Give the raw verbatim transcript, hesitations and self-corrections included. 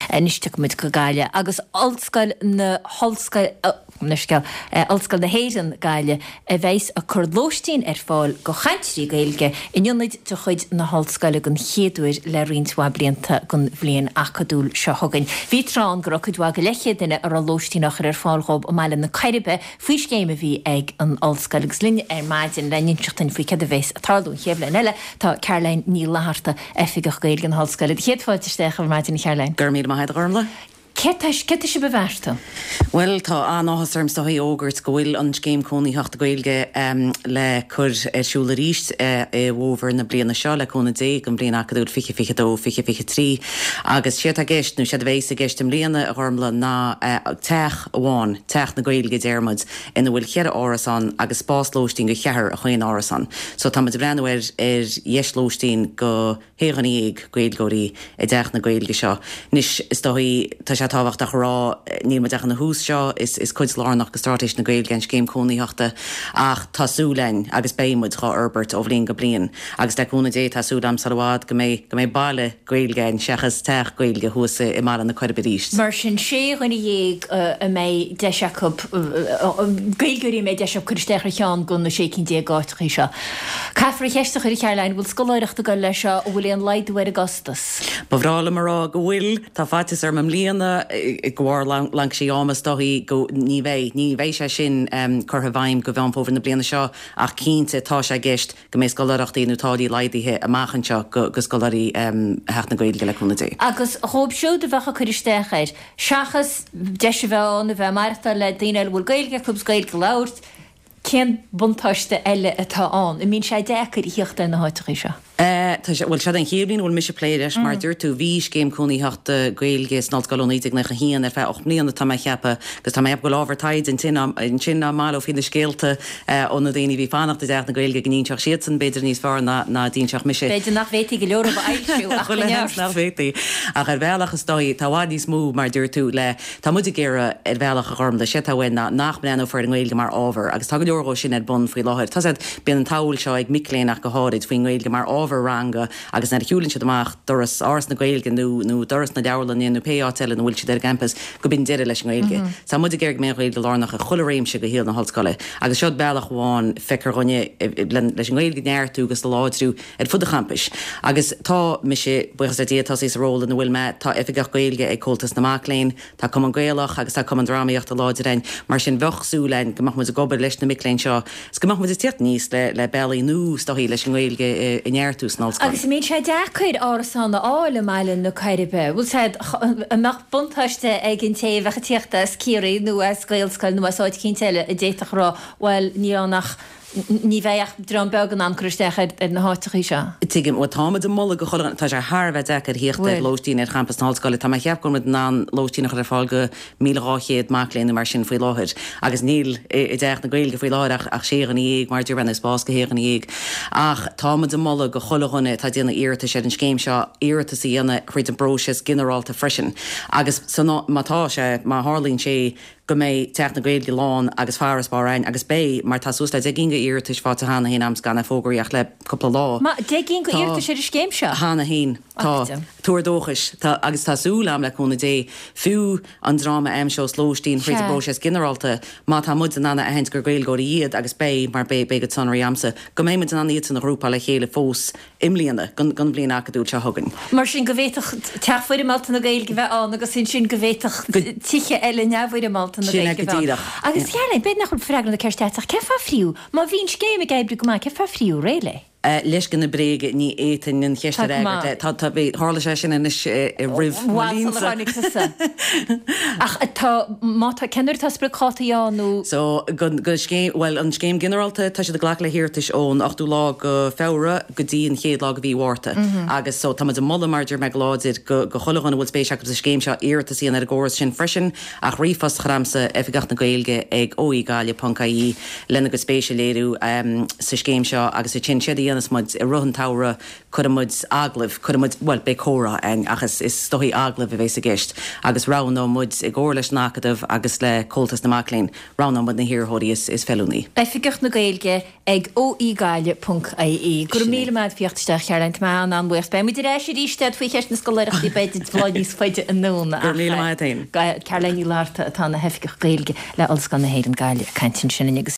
níiste muid go gaile agus olscail na holscail Nuscail olscail na héan gaile a bheits a chulóistín ar fáil go chaintrí gailge in ionid do chuid na holscaile gon chéadúir le rionntá blianta gon bblion acadúil seo thugain. Bhí trán go chuidhá go leiche duine ar an lóistíach ar fáilób ó meile na caiiribe faois céime bhí ag an olscailgus linne ar maidin leonseachtain faoi cad a bheits a talún chéabhlein eile tá Caroline ní láharta efigach gailge an holscaile. Chéadfáilteisteach ar maidin Caroline. Gur míad maithe ormla. Cetais se beverta? Well, tá anáhasarm sa ógurt go bhfuil an céim cónaí heachta gailge um, le chur siúla ríist uh, uh, over na bliana seo le cóna dé an bliana acadúil fiche fiche dó fiche fiche trí agus siad a gist nó siad bhéis a gist am bliana a ormla ná uh, teach amháin teach na gailge dermad ina bhfuil chead árasan agus spáslóistín go cheathar a chuin árasan. So tá de brenn ar ar dhéislóistín go héganíag gailgóirí i d deach na gailge seo. Nis is dóí tá sé táhacht a rá ní me dechan na hús seo is is cuid lánach go startéis na gail gen céim cónaíachta ach tásúlein agus béimmuid chá Herbert ó bhlíon go blion agus deúna dé tásúdam salhád go mé go mé bailile gailgein sechas teach gailge thusa i mar an na chuir beríist. Mar sin sé chuinna dhéag a mé deisiacub gailgurí mé deisiab chuirsteachar teán gun na sé cinn dé gáitchaí seo. Caithfar cheiste chuir Caroline bhfuil scoláireachta go lei seo ó bhfuil an leidúir Augustus. Ba bhrála marrá go bhfuil tá fatis ar mam líana i gháir lang lang sí ámas doí go ní bhéh ní bhéh sé sin chutha bhaim go bhean fómhar na bliana seo ach cínte tá sé gist go mé scoláireachtaí nótáí leidíthe a maiachan seo go scoláirí heach na gailge le chuna dé. Agus chób siúd a bhecha chuiristeachir seachas deise bheán na bheith marta le daine bhfuil gailge chubs gailge labhairt cén buntáiste eile atá an. I mín sé dechar í hiochta na háitií seo. Bhfuil se an chéblin bhfuil mis pléidir mar dúir tú bhís céim cúnaí heachta gailge snáilscoilóníigh na chéan ar bheith och mlíonna tá cheappa gus tá eb go lábhartaid in sin máó fin na scéalta ó na daoine bhí fannachta deach na gailge gníonseach siad san beidir níos fear na dtíonseach mis sé. Beidir nach bhétaí go leor ailisiú nach bhétaí ach ar bhealachas dóí tá bhád níos mú mar dúir tú le tá muidir géire ar bhealach a chum le si bhain nach brenn for an gailge mar ábhar agus tá go leorgó sin ed bun faoi láthir. Tá bíon an táil seo ag miléach go háid faoin gailge mar ábhar ranga agus na hiúlinn siad amach doras ás na gailge nó nó doras na deirlan nó péátel na bhfuil siad ar campus go bin deire leis an gailge. Tá muidir géir mé gailge lánach a chularéim se go híal na hallscoile. Agus seod bealach bháin fecar gonne leis an gailge neirtú agus do láidrú ar fud a campus. Agus tá mi sé buchas a diatá is róla na bhfuil me tá ifigach gailge ag coltas na macléin, tá cum an gailach agus tá cum an drámaíocht a láidirein mar sin bhechsúlein gomach mu a gobar leis na miléin seo. Gomach mu tíocht níos le le bailí nús do hí leis an gailge in neirtú agus mé sé dechuid árasan na ála meilin na caiiribe. Bhfuil sé amach buntáiste ag an té bhecha tíochta cíirí nó a scailscail nó asáid cinnteile a déach rá bhfuil ní annach ní bheith drom began an chuirsteachid ar na háitií seo. Tuigim ó táid do molla go chola tá sé Harbheith dechar hiochtta lóistín ar campus náilscoile tá cheap go ná lóistína chu fáilga míleáchéad macléin mar sin faoi láthir. Agus níl i d deach na gailge faoi láireach ach sé an íag mar dúr brenn is bás go héan íag. Ach táid do molla go cholaghanna tá déanana iirta sé an céim seo iirta sa dhéanana chuid an broses generalta freisin. Agus mátá sé má hálín sé go mé teach na gailge lán agus fearras bárain agus bé mar tá sústa de ginga iirtas fáta hána hén ams ganna fógraíach le coppla lá. Ma de ginga iirta sé céim seo? Hána hén tá túair tá agus tá súlam le chuna dé fiú an dráma am seo slóistín chuid a broses generalta má tá mud an anna a hens gur gailgóirí iad agus bé mar bé bé go tanraí amsa go mé an anna iad na grúpa le chéile fós imlíana gun gun blion acadú se thugann. Mar sin go bhéiteach teachfuidir malta na gailge bheith an agus sin sin go bhéiteach tiche eile neamhfuidir malta na gailge. Agus chearna bed nach chun freaglan na ceirsteach cefa friú, má bhín scéime gaibbrú go má cefa friú réile. Leis gan na bréige ní étain in cheiste réige tá bhí hála sé sin is rih ach tá mátá cenar tá sprecátaíánú. So go scéim well an scéim generalta tá sé de ghlach le hirirtas ón ach dú lá go féra go dtíon chéad lá go bhí bhharrta agus so tá de molla marger me láidir go go cholagan bhfuil spéisiach sa scéim seo iirta síon ar ggóras sin freisin ach rifas chramsa efigach na gailge ag óí gáile pancaí lena go spéisialéirú sa scéim seo agus sa chin siad blianas mud i ruhan taura chud mud aglah chud mud well be chora an agus is stohí aglah a bhééis a gist agus rán ó mud i ggóirlis nácadamh agus le coltas na maclín rán mud na hirirthirí is is felúní. Bei figecht na gailge ag ó í gaile punt I E. Gur mí meid fiochtteach chearint má an anbuir be. Mi dir éis ríiste fao cheist na scoileachtaí beidir bhláidníos foiide an nóna. Gur mí maith tain. Cairlení láirta atá na hefigech gailge le alscan na héidir gaile caiintin sin agus